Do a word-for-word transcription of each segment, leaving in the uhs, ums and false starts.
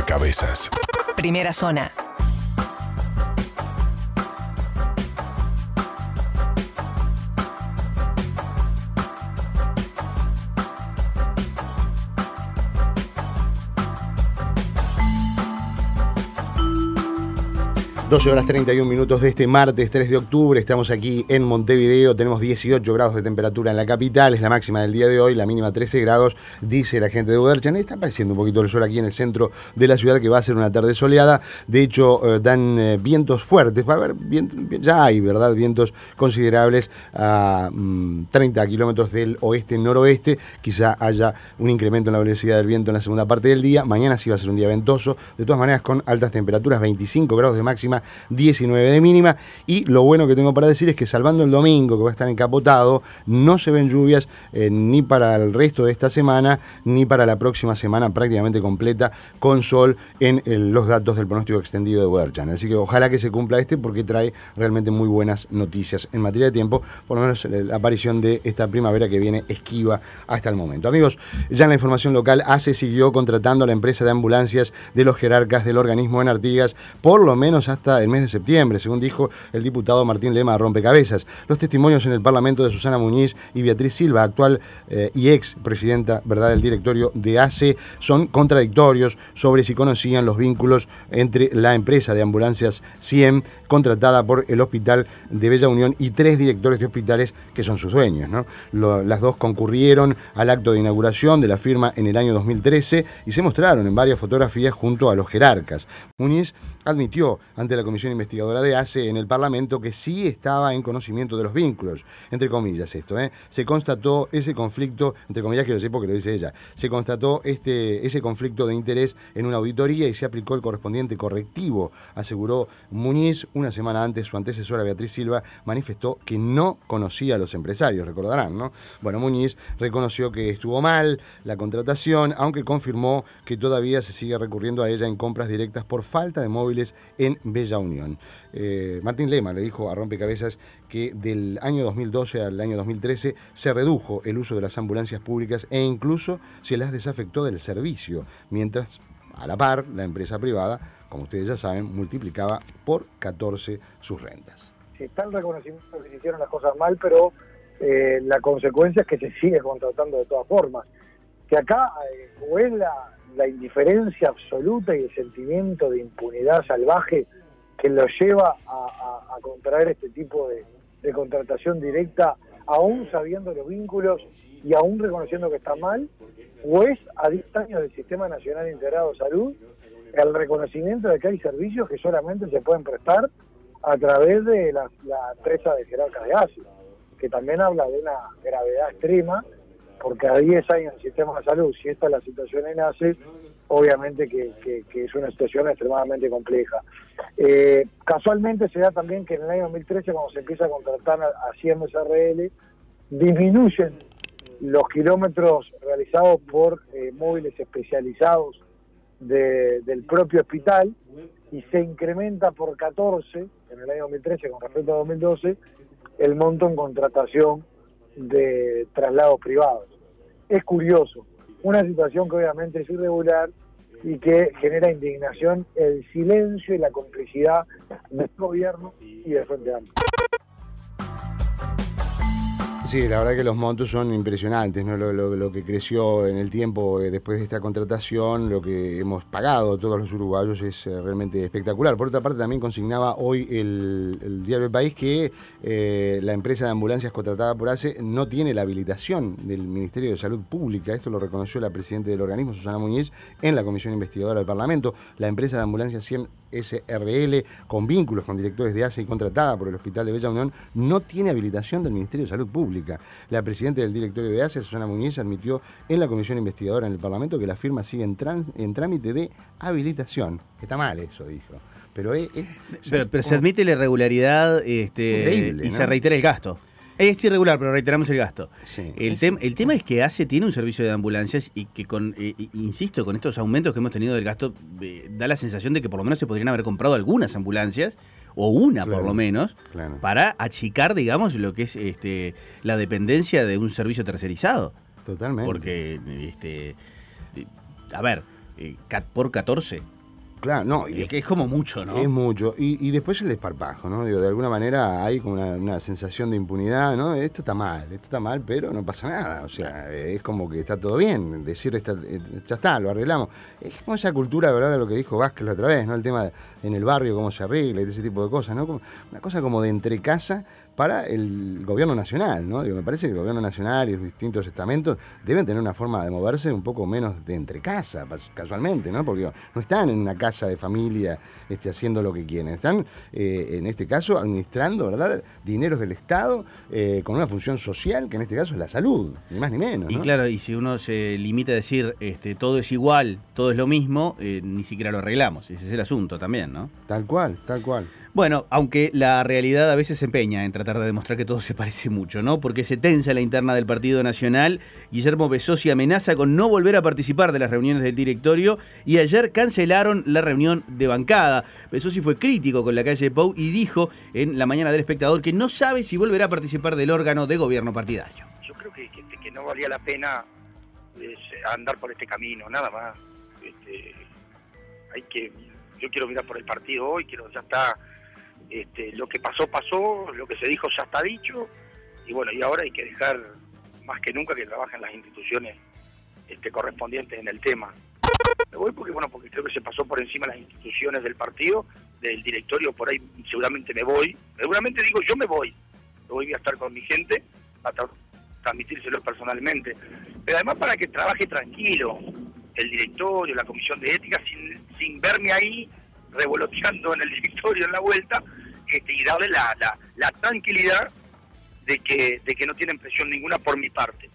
Rompecabezas. Primera zona. doce horas treinta y un minutos de este martes tres de octubre, estamos aquí en Montevideo, tenemos dieciocho grados de temperatura en la capital, es la máxima del día de hoy, la mínima trece grados, dice la gente de Uderchan. Está apareciendo un poquito el sol aquí en el centro de la ciudad, que va a ser una tarde soleada. De hecho, eh, dan eh, vientos fuertes, va a haber viento, ya hay, ¿verdad?, vientos considerables a mmm, treinta kilómetros del oeste-noroeste. Quizá haya un incremento en la velocidad del viento en la segunda parte del día. Mañana sí va a ser un día ventoso, de todas maneras con altas temperaturas, veinticinco grados de máxima, diecinueve de mínima. Y lo bueno que tengo para decir es que, salvando el domingo, que va a estar encapotado, no se ven lluvias eh, ni para el resto de esta semana ni para la próxima semana, prácticamente completa con sol en el, los datos del pronóstico extendido de Weather Channel. Así que ojalá que se cumpla este, porque trae realmente muy buenas noticias en materia de tiempo, por lo menos la aparición de esta primavera que viene esquiva hasta el momento. Amigos, ya en la información local, ACE siguió contratando a la empresa de ambulancias de los jerarcas del organismo en Artigas, por lo menos hasta el mes de septiembre, según dijo el diputado Martín Lema a Rompecabezas. Los testimonios en el Parlamento de Susana Muñiz y Beatriz Silva, actual eh, y ex presidenta, ¿verdad?, del directorio de ACE, son contradictorios sobre si conocían los vínculos entre la empresa de ambulancias cien, contratada por el Hospital de Bella Unión, y tres directores de hospitales que son sus dueños, ¿no? Lo, las dos concurrieron al acto de inauguración de la firma en el año dos mil trece y se mostraron en varias fotografías junto a los jerarcas. Muñiz admitió ante la Comisión Investigadora de ACE en el Parlamento que sí estaba en conocimiento de los vínculos, entre comillas esto, ¿eh? Se constató ese conflicto, entre comillas quiero decir porque lo dice ella, se constató este, ese conflicto de interés en una auditoría y se aplicó el correspondiente correctivo, aseguró Muñiz. Una semana antes, su antecesora Beatriz Silva manifestó que no conocía a los empresarios, recordarán, ¿no? Bueno, Muñiz reconoció que estuvo mal la contratación, aunque confirmó que todavía se sigue recurriendo a ella en compras directas por falta de móviles en Bella Unión. Eh, Martín Lema le dijo a Rompecabezas que del año dos mil doce al año dos mil trece se redujo el uso de las ambulancias públicas e incluso se las desafectó del servicio, mientras a la par la empresa privada, como ustedes ya saben, multiplicaba por catorce sus rentas. Sí, está el reconocimiento que se hicieron las cosas mal, pero eh, la consecuencia es que se sigue contratando de todas formas. Que acá eh, o es la, la indiferencia absoluta y el sentimiento de impunidad salvaje que lo lleva a, a, a contraer este tipo de, de contratación directa, aún sabiendo los vínculos y aún reconociendo que está mal, o es a diez años del Sistema Nacional Integrado de Salud el reconocimiento de que hay servicios que solamente se pueden prestar a través de la, la empresa de jerarcas de ACE, que también habla de una gravedad extrema, porque a diez años del sistema de salud, si esta es la situación en ACE, obviamente que, que, que es una situación extremadamente compleja. Eh, casualmente se da también que en el año dos mil trece, cuando se empieza a contratar a, a Siemens R L, disminuyen los kilómetros realizados por eh, móviles especializados de, del propio hospital, y se incrementa por catorce en el año dos mil trece con respecto a dos mil doce el monto en contratación de traslados privados. Es curioso, una situación que obviamente es irregular y que genera indignación el silencio y la complicidad del gobierno y del Frente Amplio. Sí, la verdad que los montos son impresionantes, ¿no? Lo, lo, lo que creció en el tiempo eh, después de esta contratación, lo que hemos pagado todos los uruguayos es eh, realmente espectacular. Por otra parte, también consignaba hoy el, el diario El País que eh, la empresa de ambulancias contratada por ACE no tiene la habilitación del Ministerio de Salud Pública. Esto lo reconoció la presidenta del organismo, Susana Muñiz, en la Comisión Investigadora del Parlamento. La empresa de ambulancias cien S R L, con vínculos con directores de ACE y contratada por el Hospital de Bella Unión, no tiene habilitación del Ministerio de Salud Pública. La presidenta del directorio de ACE, Susana Muñiz, admitió en la Comisión Investigadora en el Parlamento que la firma sigue en, trans, en trámite de habilitación. Está mal eso, dijo. Pero, es, es, pero, es pero como... se admite la irregularidad este, increíble, y ¿no? se reitera el gasto. Es irregular, pero reiteramos el gasto. Sí, el, es... tem, el tema es que ACE tiene un servicio de ambulancias y que, con eh, insisto, con estos aumentos que hemos tenido del gasto, eh, da la sensación de que por lo menos se podrían haber comprado algunas ambulancias, o una claro, por lo menos, claro. para achicar, digamos, lo que es este, la dependencia de un servicio tercerizado. Totalmente. Porque, este, a ver, eh, por catorce, Claro, no. Y que es como mucho, ¿no? Es mucho. Y, y después el desparpajo, ¿no? Digo, de alguna manera hay como una, una sensación de impunidad, ¿no? Esto está mal, esto está mal, pero no pasa nada. O sea, es como que está todo bien. Decir, está, ya está, lo arreglamos. Es como esa cultura, ¿verdad? De lo que dijo Vázquez la otra vez, ¿no? El tema de, en el barrio, cómo se arregla y ese tipo de cosas, ¿no? Como, una cosa como de entrecasa para el gobierno nacional, ¿no? Digo, me parece que el gobierno nacional y los distintos estamentos deben tener una forma de moverse un poco menos de entrecasa, casualmente, ¿no? Porque no están en una casa de familia este, haciendo lo que quieren, están, eh, en este caso, administrando, ¿verdad?, dineros del Estado eh, con una función social, que en este caso es la salud, ni más ni menos, ¿no? Y claro, y si uno se limita a decir este, todo es igual, todo es lo mismo, eh, ni siquiera lo arreglamos, ese es el asunto también, ¿no? Tal cual, tal cual. Bueno, aunque la realidad a veces se empeña en tratar de demostrar que todo se parece mucho, ¿no? Porque se tensa la interna del Partido Nacional. Guillermo Besosi amenaza con no volver a participar de las reuniones del directorio y ayer cancelaron la reunión de bancada. Besosi fue crítico con la calle Pou y dijo en La Mañana del Espectador que no sabe si volverá a participar del órgano de gobierno partidario. Yo creo que, que, que no valía la pena eh, andar por este camino, nada más. Este, hay que, yo quiero mirar por el partido hoy, quiero, ya está. Este, lo que pasó, pasó, lo que se dijo ya está dicho, y bueno, y ahora hay que dejar más que nunca que trabajen las instituciones este, correspondientes en el tema. Me voy porque, bueno, porque creo que se pasó por encima las instituciones del partido, del directorio, por ahí seguramente me voy, seguramente digo yo me voy, me voy a estar con mi gente, a tra transmitírselo personalmente, pero además para que trabaje tranquilo el directorio, la comisión de ética, sin, sin verme ahí revoloteando en el directorio en la vuelta, este, y darle la, la, la tranquilidad de que, de que no tienen presión ninguna por mi parte.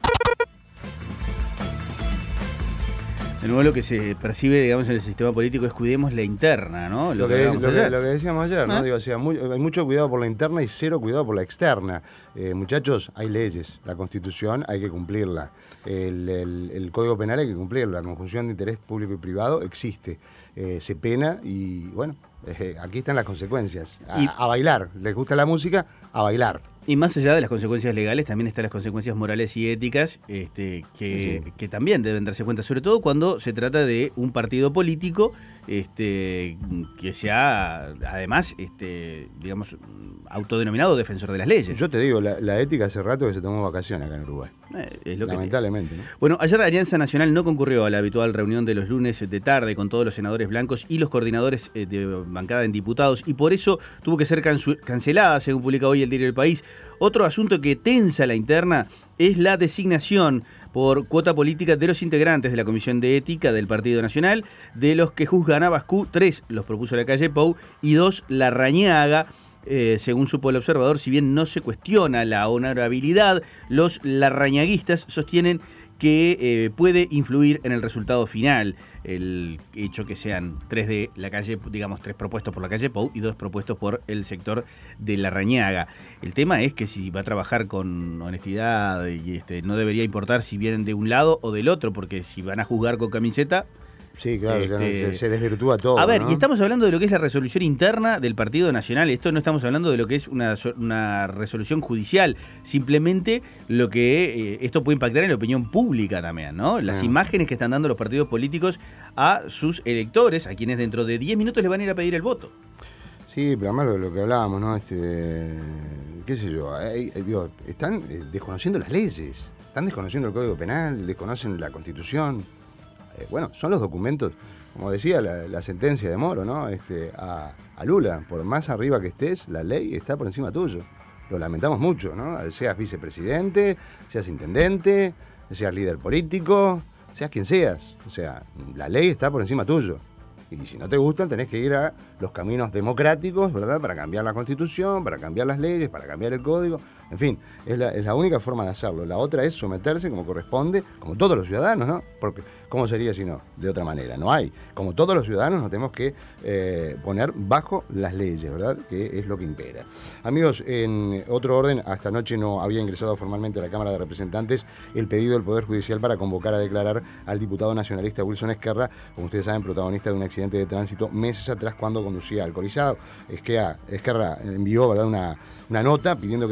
De nuevo lo que se percibe, digamos, en el sistema político es cuidemos la interna, ¿no? Lo, lo, que, lo, que, lo que decíamos ayer, ¿no? ¿Ah? Digo, o sea, muy, hay mucho cuidado por la interna y cero cuidado por la externa. Eh, muchachos, hay leyes, la Constitución hay que cumplirla, el, el, el Código Penal hay que cumplirlo, la conjunción de interés público y privado existe, eh, se pena y, bueno, eh, aquí están las consecuencias. A, y, a bailar, les gusta la música, a bailar. Y más allá de las consecuencias legales, también están las consecuencias morales y éticas este, que, sí. que también deben darse cuenta, sobre todo cuando se trata de un partido político este, que sea, además, este, digamos, autodenominado defensor de las leyes. Yo te digo, la, la ética hace rato que se tomó vacaciones acá en Uruguay. Eh, es lo Lamentablemente. ¿no? Bueno, ayer la Alianza Nacional no concurrió a la habitual reunión de los lunes de tarde con todos los senadores blancos y los coordinadores de bancada en diputados, y por eso tuvo que ser cancelada, según publica hoy el diario El País. Otro asunto que tensa la interna es la designación por cuota política de los integrantes de la Comisión de Ética del Partido Nacional, de los que juzgan a Bascú, tres los propuso la calle Pou y dos Larrañaga. Eh, según supo el observador, si bien no se cuestiona la honorabilidad, los larrañaguistas sostienen que eh, puede influir en el resultado final el hecho que sean tres de la calle, digamos tres propuestos por la calle Pou y dos propuestos por el sector de Larrañaga. El tema es que si va a trabajar con honestidad y este, no debería importar si vienen de un lado o del otro, porque si van a juzgar con camiseta... Sí, claro, este, se, se desvirtúa todo. A ver, ¿no? Y estamos hablando de lo que es la resolución interna del Partido Nacional. Esto no estamos hablando de lo que es una, una resolución judicial. Simplemente lo que eh, esto puede impactar en la opinión pública también, ¿no? Las ah. imágenes que están dando los partidos políticos a sus electores, a quienes dentro de diez minutos les van a ir a pedir el voto. Sí, pero además lo, lo que hablábamos, ¿no? Este, qué sé yo, eh, eh, digo, están eh, desconociendo las leyes, están desconociendo el Código Penal, desconocen la Constitución. Eh, bueno, son los documentos, como decía la, la sentencia de Moro, ¿no? Este, a, a Lula, por más arriba que estés, la ley está por encima tuyo. Lo lamentamos mucho, ¿no? Seas vicepresidente, seas intendente, seas líder político, seas quien seas. O sea, la ley está por encima tuyo. Y si no te gustan, tenés que ir a los caminos democráticos, ¿verdad? Para cambiar la Constitución, para cambiar las leyes, para cambiar el código. En fin, es la, es la única forma de hacerlo. La otra es someterse como corresponde, como todos los ciudadanos, ¿no? Porque, ¿cómo sería si no? De otra manera, no hay. Como todos los ciudadanos nos tenemos que eh, poner bajo las leyes, ¿verdad? Que es lo que impera. Amigos, en otro orden, hasta anoche no había ingresado formalmente a la Cámara de Representantes el pedido del Poder Judicial para convocar a declarar al diputado nacionalista Wilson Esquerra, como ustedes saben, protagonista de un accidente de tránsito meses atrás cuando conducía alcoholizado. Esquerra, Esquerra envió, ¿verdad?, una, una nota pidiendo que se levantaran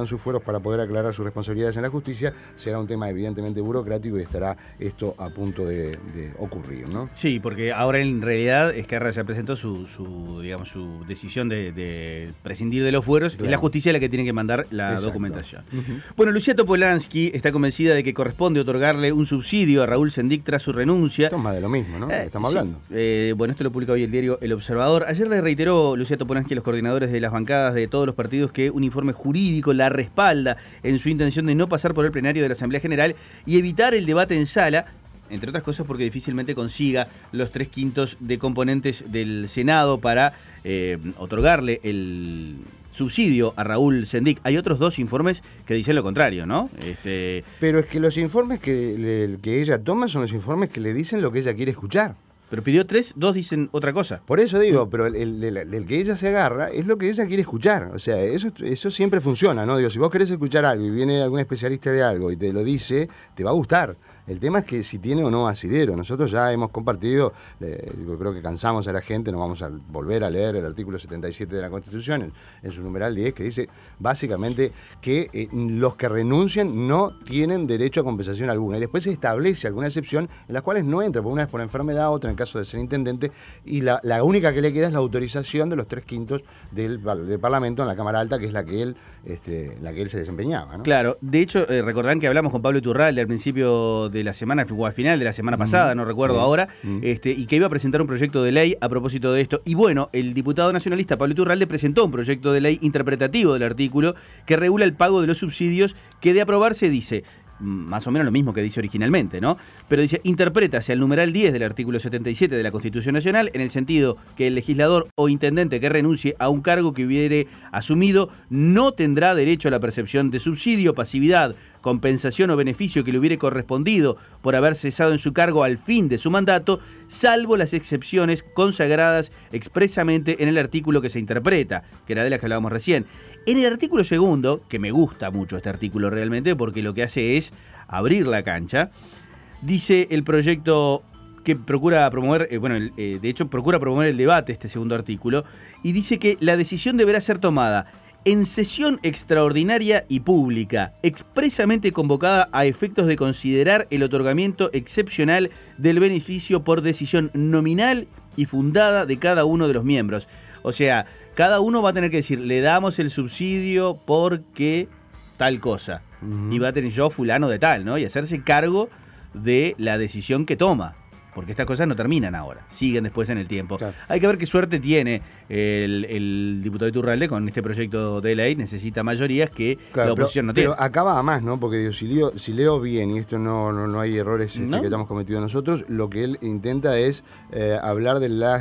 sus fueros para poder aclarar sus responsabilidades en la justicia. Será un tema evidentemente burocrático y estará esto a punto de, de ocurrir, ¿no? Sí, porque ahora en realidad Ezquerra ya presentó su, su digamos, su decisión de, de prescindir de los fueros. Claro. Es la justicia la que tiene que mandar la Exacto. documentación. Uh-huh. Bueno, Lucía Topolansky está convencida de que corresponde otorgarle un subsidio a Raúl Sendic tras su renuncia. Esto es más de lo mismo, ¿no? Eh, Estamos sí. hablando. Eh, bueno, esto lo publica hoy el diario El Observador. Ayer le reiteró Lucía Topolansky a los coordinadores de las bancadas de todos los partidos que un informe jurídico la respalda en su intención de no pasar por el plenario de la Asamblea General y evitar el debate en sala, entre otras cosas porque difícilmente consiga los tres quintos de componentes del Senado para eh, otorgarle el subsidio a Raúl Sendic. Hay otros dos informes que dicen lo contrario, ¿no? Este... Pero es que los informes que, le, que ella toma son los informes que le dicen lo que ella quiere escuchar. Pero pidió tres, dos dicen otra cosa. Por eso digo, pero el, el, el, el que ella se agarra es lo que ella quiere escuchar. O sea, eso, eso siempre funciona, ¿no? Digo, si vos querés escuchar algo y viene algún especialista de algo y te lo dice, te va a gustar. El tema es que si tiene o no asidero. Nosotros ya hemos compartido, eh, yo creo que cansamos a la gente, no vamos a volver a leer el artículo setenta y siete de la Constitución, en, en su numeral diez, que dice básicamente que eh, los que renuncian no tienen derecho a compensación alguna. Y después se establece alguna excepción en las cuales no entra, porque una es por enfermedad, otra en caso de ser intendente, y la, la única que le queda es la autorización de los tres quintos del, del Parlamento en la Cámara Alta, que es la que él, este, la que él se desempeñaba, ¿no? Claro, de hecho, eh, recordarán que hablamos con Pablo Iturralde al principio de de la semana, o al final de la semana pasada, no recuerdo sí. ahora, mm. este, y que iba a presentar un proyecto de ley a propósito de esto. Y bueno, el diputado nacionalista Pablo Iturralde presentó un proyecto de ley interpretativo del artículo que regula el pago de los subsidios, que de aprobarse dice, más o menos lo mismo que dice originalmente, ¿no? Pero dice, interprétase al numeral diez del artículo setenta y siete de la Constitución Nacional en el sentido que el legislador o intendente que renuncie a un cargo que hubiere asumido no tendrá derecho a la percepción de subsidio, pasividad, compensación o beneficio que le hubiere correspondido por haber cesado en su cargo al fin de su mandato, salvo las excepciones consagradas expresamente en el artículo que se interpreta, que era de las que hablábamos recién. En el artículo segundo, que me gusta mucho este artículo realmente, porque lo que hace es abrir la cancha, dice el proyecto que procura promover, eh, bueno, eh, de hecho procura promover el debate, este segundo artículo, y dice que la decisión deberá ser tomada en sesión extraordinaria y pública, expresamente convocada a efectos de considerar el otorgamiento excepcional del beneficio por decisión nominal y fundada de cada uno de los miembros. O sea, cada uno va a tener que decir, le damos el subsidio porque tal cosa. Uh-huh. Y va a tener yo fulano de tal, ¿no? Y hacerse cargo de la decisión que toma. Porque estas cosas no terminan ahora, siguen después en el tiempo. Claro. Hay que ver qué suerte tiene el, el diputado Iturralde con este proyecto de ley. Necesita mayorías que claro, la oposición pero, no tiene. Pero acaba a más, ¿no? Porque digo, si, leo, si leo bien, y esto no, no, no hay errores este, ¿no? que hayamos cometido nosotros, lo que él intenta es eh, hablar de la,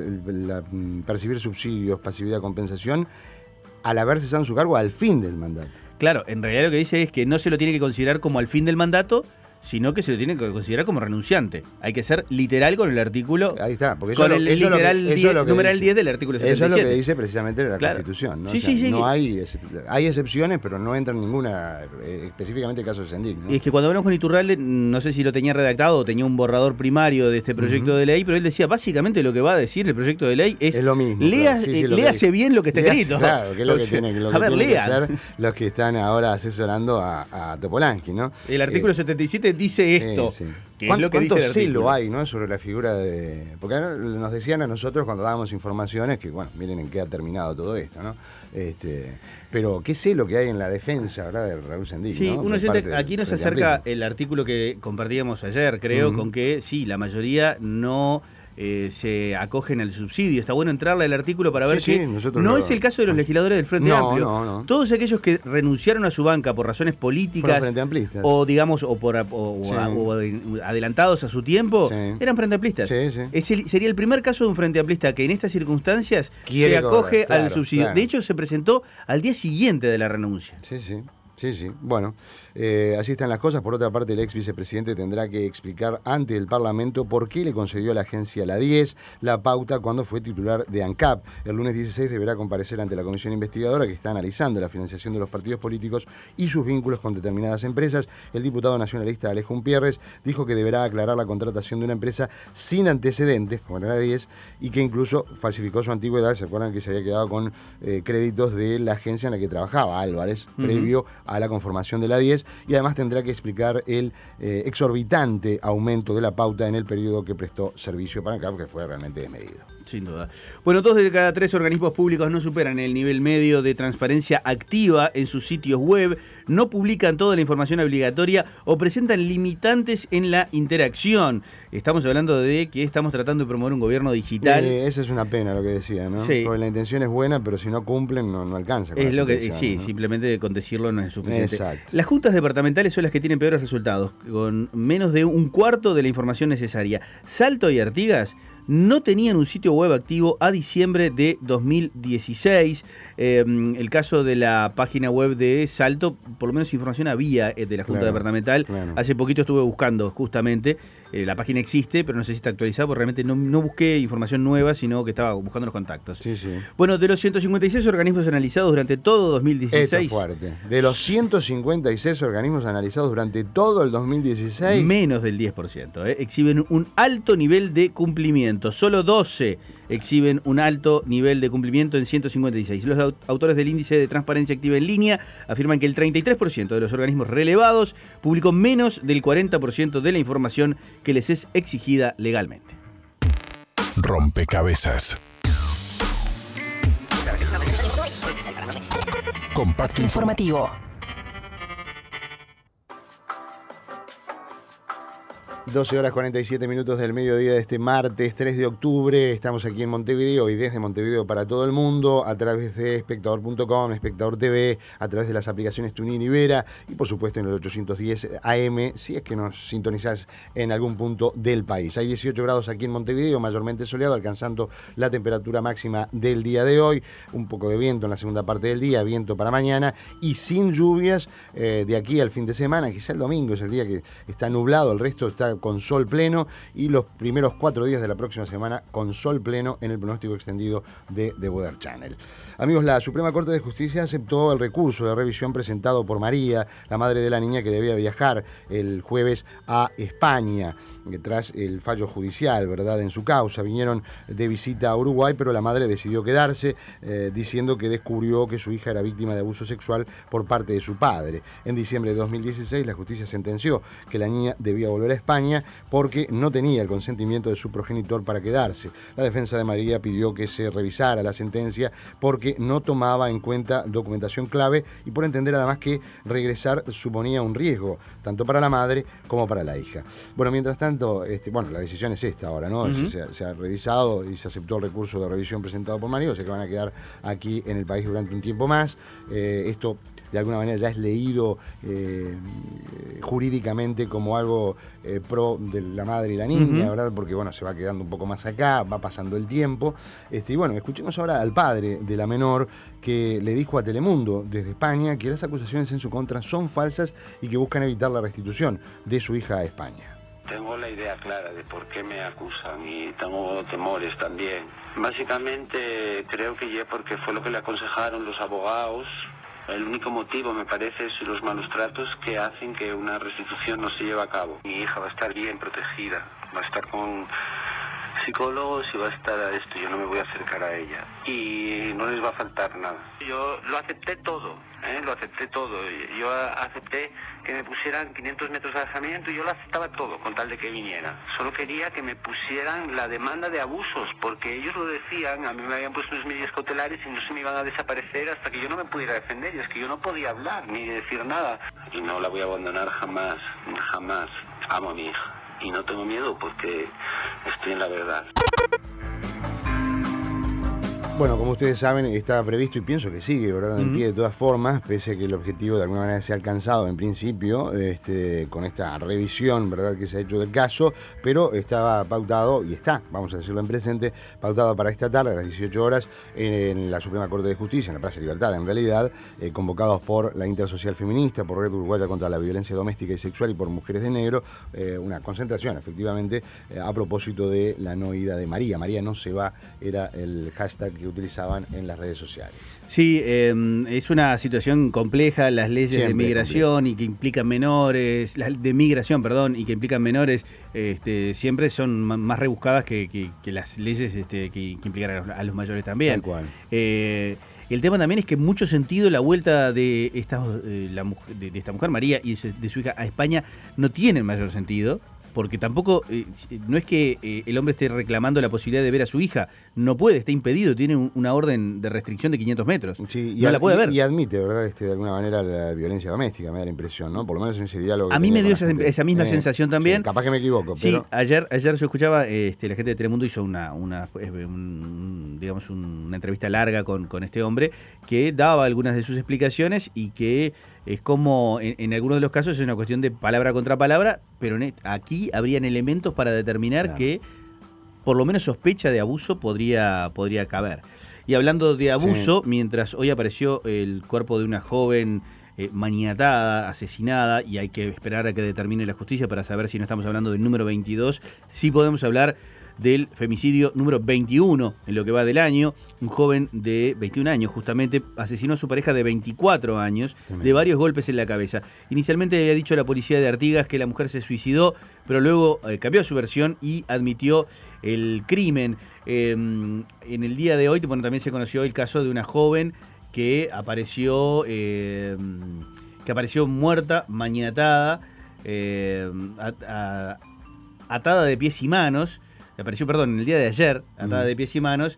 la, percibir subsidios, pasividad, compensación, al haber cesado en su cargo al fin del mandato. Claro, en realidad lo que dice es que no se lo tiene que considerar como al fin del mandato, sino que se lo tiene que considerar como renunciante. Hay que ser literal con el artículo. Ahí está, porque con eso el eso literal lo que, diez, lo que numeral dice. diez del artículo setenta y siete. Eso es lo que dice precisamente la claro. Constitución, ¿no? Sí, o sea, sí, sí. No hay, hay excepciones, pero no entra ninguna, eh, específicamente el caso de Sendic, ¿no? Y es que cuando hablamos con Iturralde, no sé si lo tenía redactado o tenía un borrador primario de este proyecto uh-huh. de ley, pero él decía, básicamente lo que va a decir el proyecto de ley es, es lo mismo. Lea, Claro. Sí, sí, eh, léase que, bien lo que está léase, escrito. Claro, que es lo que tiene, lo a que, ver, tiene que hacer lean. los que están ahora asesorando a, a Topolansky, ¿no? El artículo eh, setenta y siete dice esto. Sí, sí. ¿Cuánto, ¿cuánto celo hay, ¿no? Sobre la figura de...? Porque nos decían a nosotros cuando dábamos informaciones que, bueno, miren en qué ha terminado todo esto, ¿no? Este, pero qué celo que hay en la defensa, ¿verdad?, de Raúl Sendic, sí, ¿no? Uno oyente, aquí nos acerca el artículo que compartíamos ayer, creo, uh-huh. con que sí, la mayoría no... Eh, se acogen al subsidio. Está bueno entrarle al artículo para ver sí, que sí, no lo... es el caso de los legisladores del Frente no, Amplio. No, no. Todos aquellos que renunciaron a su banca por razones políticas o digamos o por o, sí. o adelantados a su tiempo, sí. eran Frente Amplistas. Sí, sí. Es el, sería el primer caso de un Frente Amplista que en estas circunstancias Quiere se acoge cobrar, claro, al subsidio. Claro. De hecho, se presentó al día siguiente de la renuncia. Sí, sí. Sí, sí. Bueno, eh, así están las cosas. Por otra parte, el ex vicepresidente tendrá que explicar ante el Parlamento por qué le concedió a la agencia La diez la pauta cuando fue titular de ANCAP. El lunes dieciséis deberá comparecer ante la comisión investigadora que está analizando la financiación de los partidos políticos y sus vínculos con determinadas empresas. El diputado nacionalista Alejo Umpierres dijo que deberá aclarar la contratación de una empresa sin antecedentes, como era La diez, y que incluso falsificó su antigüedad. ¿Se acuerdan que se había quedado con eh, créditos de la agencia en la que trabajaba Álvarez, uh-huh. previo a la conformación de La diez, y además tendrá que explicar el eh, exorbitante aumento de la pauta en el periodo que prestó servicio para ANCAP, que fue realmente desmedido. Sin duda. Bueno, dos de cada tres organismos públicos no superan el nivel medio de transparencia activa en sus sitios web, no publican toda la información obligatoria o presentan limitantes en la interacción. Estamos hablando de que estamos tratando de promover un gobierno digital. Eh, esa es una pena lo que decía, ¿no? Sí. Porque la intención es buena, pero si no cumplen no, no alcanza. Es lo que, sí, ¿no? Simplemente con decirlo no es suficiente. Exacto. Las juntas departamentales son las que tienen peores resultados, con menos de un cuarto de la información necesaria. Salto y Artigas no tenían un sitio web activo a diciembre de dos mil dieciséis. Eh, el caso de la página web de Salto, por lo menos información había de la Junta claro, Departamental. Claro. Hace poquito estuve buscando justamente. Eh, la página existe, pero no sé si está actualizada, porque realmente no, no busqué información nueva, sino que estaba buscando los contactos. Sí, sí. Bueno, de los ciento cincuenta y seis organismos analizados durante todo dos mil dieciséis... Esto es fuerte. De los ciento cincuenta y seis organismos analizados durante todo el dos mil dieciséis... Menos del diez por ciento. Eh, exhiben un alto nivel de cumplimiento. Solo doce exhiben un alto nivel de cumplimiento en ciento cincuenta y seis. Los autores del índice de transparencia activa en línea afirman que el treinta y tres por ciento de los organismos relevados publicó menos del cuarenta por ciento de la información que les es exigida legalmente. Rompecabezas. Compacto informativo. doce horas cuarenta y siete minutos del mediodía de este martes tres de octubre. Estamos aquí en Montevideo y desde Montevideo para todo el mundo a través de espectador punto com, Espectador T V, a través de las aplicaciones TuneIn y Vera y por supuesto en los ochocientos diez A M si es que nos sintonizás en algún punto del país. Hay dieciocho grados aquí en Montevideo, mayormente soleado, alcanzando la temperatura máxima del día de hoy. Un poco de viento en la segunda parte del día, viento para mañana y sin lluvias eh, de aquí al fin de semana. Quizá el domingo es el día que está nublado, el resto está con sol pleno y los primeros cuatro días de la próxima semana con sol pleno en el pronóstico extendido de The Weather Channel. Amigos, la Suprema Corte de Justicia aceptó el recurso de revisión presentado por María, la madre de la niña que debía viajar el jueves a España tras el fallo judicial, ¿verdad? En su causa vinieron de visita a Uruguay, pero la madre decidió quedarse eh, diciendo que descubrió que su hija era víctima de abuso sexual por parte de su padre. En diciembre de dos mil dieciséis la justicia sentenció que la niña debía volver a España porque no tenía el consentimiento de su progenitor para quedarse. La defensa de María pidió que se revisara la sentencia porque no tomaba en cuenta documentación clave y por entender además que regresar suponía un riesgo, tanto para la madre como para la hija. Bueno, mientras tanto, este, bueno, la decisión es esta ahora, ¿no? Uh-huh. se, se ha revisado y se aceptó el recurso de revisión presentado por María, o sea que van a quedar aquí en el país durante un tiempo más. Eh, esto de alguna manera ya es leído eh, jurídicamente como algo eh, pro de la madre y la niña, uh-huh. ¿verdad? Porque bueno, se va quedando un poco más acá, va pasando el tiempo. Este, y bueno, escuchemos ahora al padre de la menor que le dijo a Telemundo desde España que las acusaciones en su contra son falsas y que buscan evitar la restitución de su hija a España. Tengo la idea clara de por qué me acusan y tengo temores también. Básicamente creo que ya porque fue lo que le aconsejaron los abogados. El único motivo, me parece, es los malos tratos que hacen que una restitución no se lleve a cabo. Mi hija va a estar bien protegida, va a estar con psicólogos y va a estar a esto. Yo no me voy a acercar a ella y no les va a faltar nada. Yo lo acepté todo, ¿eh? lo acepté todo. Yo acepté que me pusieran quinientos metros de alejamiento y yo lo aceptaba todo con tal de que viniera. Solo quería que me pusieran la demanda de abusos, porque ellos lo decían, a mí me habían puesto unas medidas cautelares y no se me iban a desaparecer hasta que yo no me pudiera defender. Y es que yo no podía hablar ni decir nada. Y no la voy a abandonar jamás, jamás. Amo a mi hija. Y no tengo miedo porque estoy en la verdad. Bueno, como ustedes saben, estaba previsto y pienso que sigue, ¿verdad? En uh-huh. pie de todas formas, pese a que el objetivo de alguna manera se ha alcanzado en principio este, con esta revisión, ¿verdad?, que se ha hecho del caso, pero estaba pautado, y está, vamos a decirlo en presente, pautado para esta tarde a las dieciocho horas en la Suprema Corte de Justicia, en la Plaza Libertad, en realidad, eh, convocados por la Intersocial Feminista, por Red Uruguaya contra la Violencia Doméstica y Sexual y por Mujeres de Negro, eh, una concentración, efectivamente, eh, a propósito de la no ida de María. María no se va, era el hashtag que utilizaban en las redes sociales. Sí, eh, es una situación compleja, las leyes Siempre de migración y que implican menores, las de migración, perdón, y que implican menores, este, siempre son más rebuscadas que, que, que las leyes este, que, que implican a los, a los mayores también. Tal cual. Eh, el tema también es que en mucho sentido la vuelta de esta, eh, la, de, de esta mujer, María, y de su hija a España no tiene mayor sentido. Porque tampoco, eh, no es que eh, el hombre esté reclamando la posibilidad de ver a su hija, no puede, está impedido, tiene un, una orden de restricción de quinientos metros, sí, y no ad, la puede ver. Y admite, ¿verdad?, este, de alguna manera la violencia doméstica, me da la impresión, ¿no? Por lo menos en ese diálogo. A mí me dio esa, esa misma eh, sensación también. Sí, capaz que me equivoco, sí, pero... ayer, ayer yo escuchaba, este, la gente de Telemundo hizo una, una un, digamos, una entrevista larga con, con este hombre que daba algunas de sus explicaciones y que es como, en, en algunos de los casos es una cuestión de palabra contra palabra, pero en, aquí habrían elementos para determinar claro. que por lo menos sospecha de abuso podría, podría caber. Y hablando de abuso, sí. mientras hoy apareció el cuerpo de una joven eh, maniatada, asesinada, y hay que esperar a que determine la justicia para saber si no estamos hablando del número veintidós, sí podemos hablar del femicidio número veintiuno en lo que va del año. Un joven de veintiún años justamente asesinó a su pareja de veinticuatro años de varios golpes en la cabeza. Inicialmente había dicho la policía de Artigas que la mujer se suicidó, pero luego eh, cambió su versión y admitió el crimen. Eh, en el día de hoy, bueno, también se conoció el caso de una joven que apareció, eh, que apareció muerta, maniatada, eh, a, a, atada de pies y manos. Apareció, perdón, en el día de ayer, atada mm. de pies y manos,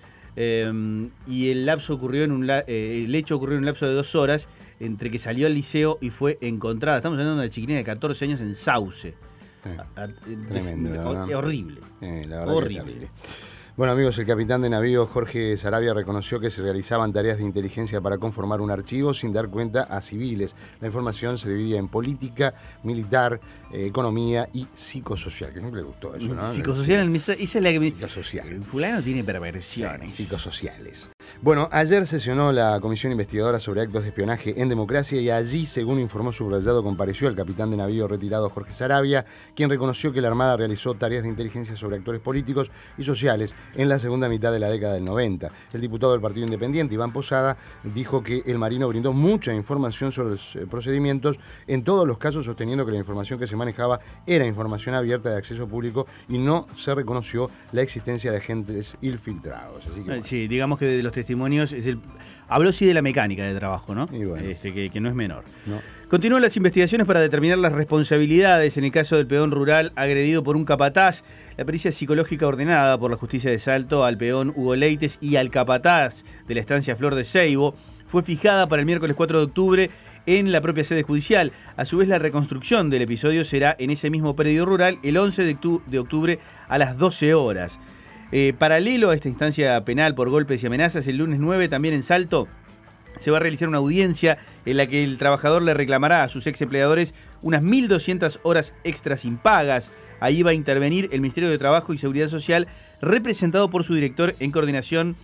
eh, y el lapso ocurrió en un la, eh, el hecho ocurrió en un lapso de dos horas entre que salió al liceo y fue encontrada. Estamos hablando de una chiquilina de catorce años en Sauce. Eh, a, a, tremendo, es, la verdad. Es horrible. Eh, la verdad horrible. Bueno, amigos, el capitán de navío Jorge Saravia reconoció que se realizaban tareas de inteligencia para conformar un archivo sin dar cuenta a civiles. La información se dividía en política, militar, eh, economía y psicosocial, que siempre le gustó eso, ¿no? Psicosocial, esa es la que me... Psicosocial. Fulano tiene perversiones. Sí, psicosociales. Bueno, ayer sesionó la Comisión Investigadora sobre Actos de Espionaje en Democracia y allí, según informó Subrayado, compareció el capitán de navío retirado Jorge Saravia, quien reconoció que la Armada realizó tareas de inteligencia sobre actores políticos y sociales en la segunda mitad de la década del noventa. El diputado del Partido Independiente, Iván Posada, dijo que el marino brindó mucha información sobre los procedimientos, en todos los casos sosteniendo que la información que se manejaba era información abierta de acceso público y no se reconoció la existencia de agentes infiltrados. Así que, bueno. Sí, digamos que de los testimonios es el... habló sí de la mecánica de trabajo, ¿no? Y bueno. este, que, que no es menor. No. Continúan las investigaciones para determinar las responsabilidades en el caso del peón rural agredido por un capataz. La pericia psicológica ordenada por la justicia de Salto al peón Hugo Leites y al capataz de la estancia Flor de Seibo fue fijada para el miércoles cuatro de octubre en la propia sede judicial. A su vez, la reconstrucción del episodio será en ese mismo predio rural el once de octubre a las doce horas. Eh, paralelo a esta instancia penal por golpes y amenazas, el lunes nueve también en Salto se va a realizar una audiencia en la que el trabajador le reclamará a sus ex empleadores unas mil doscientas horas extras impagas. Ahí va a intervenir el Ministerio de Trabajo y Seguridad Social, representado por su director en coordinación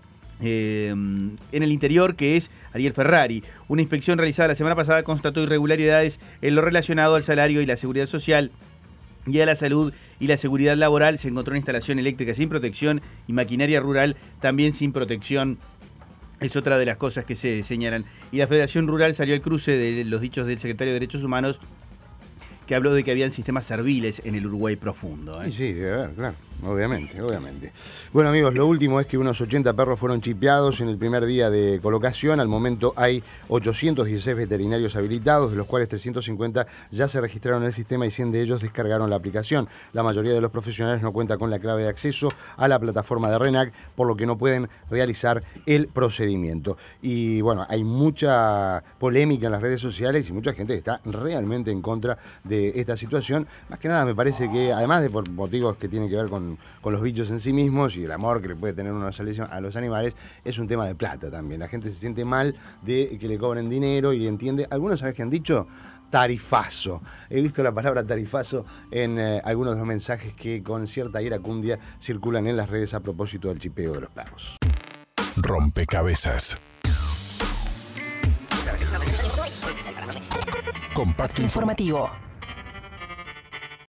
eh, en el interior, que es Ariel Ferrari. Una inspección realizada la semana pasada constató irregularidades en lo relacionado al salario y la seguridad social y a la salud y la seguridad laboral. Se encontró una instalación eléctrica sin protección y maquinaria rural también sin protección. Es otra de las cosas que se señalan. Y la Federación Rural salió al cruce de los dichos del secretario de Derechos Humanos, que habló de que habían sistemas serviles en el Uruguay profundo. ¿eh? Sí, sí, debe haber, claro. Obviamente, obviamente. Bueno, amigos, lo último es que unos ochenta perros fueron chipeados en el primer día de colocación. Al momento hay ochocientos dieciséis veterinarios habilitados, de los cuales trescientos cincuenta ya se registraron en el sistema y cien de ellos descargaron la aplicación. La mayoría de los profesionales no cuenta con la clave de acceso a la plataforma de RENAC, por lo que no pueden realizar el procedimiento. Y bueno, hay mucha polémica en las redes sociales y mucha gente está realmente en contra de esta situación. Más que nada me parece que, además de por motivos que tienen que ver con con, con los bichos en sí mismos y el amor que le puede tener uno a los animales, es un tema de plata también. La gente se siente mal de que le cobren dinero y entiende. Algunos, ¿sabes qué han dicho? Tarifazo. He visto la palabra tarifazo en eh, algunos de los mensajes que con cierta iracundia circulan en las redes a propósito del chipeo de los perros. Rompecabezas. Compacto informativo.